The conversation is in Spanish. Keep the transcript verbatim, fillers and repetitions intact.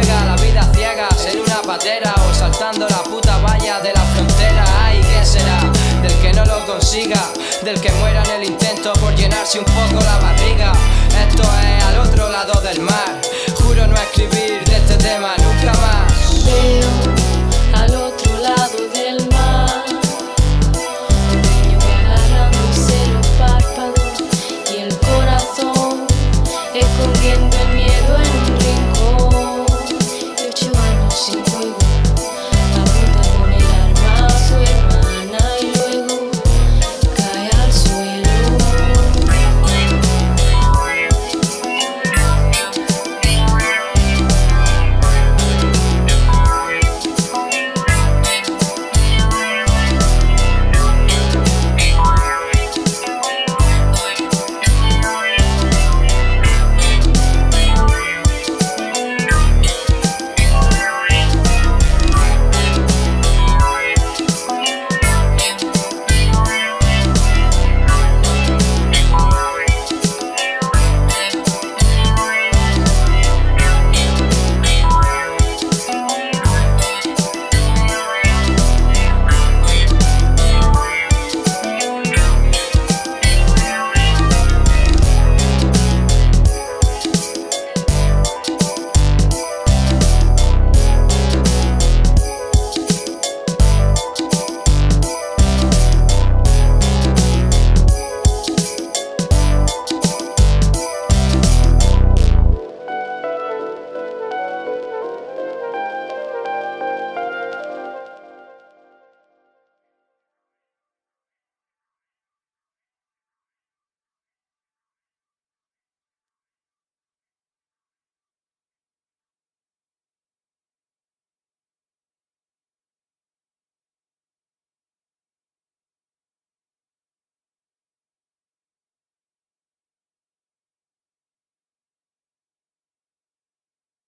juega la vida ciegas en una patera o saltando la puta valla de la frontera. Ay, ¿quién será? Del que no lo consiga, del que muera en el intento por llenarse un poco la barriga. Esto es al otro lado del mar. Juro no escribir de este tema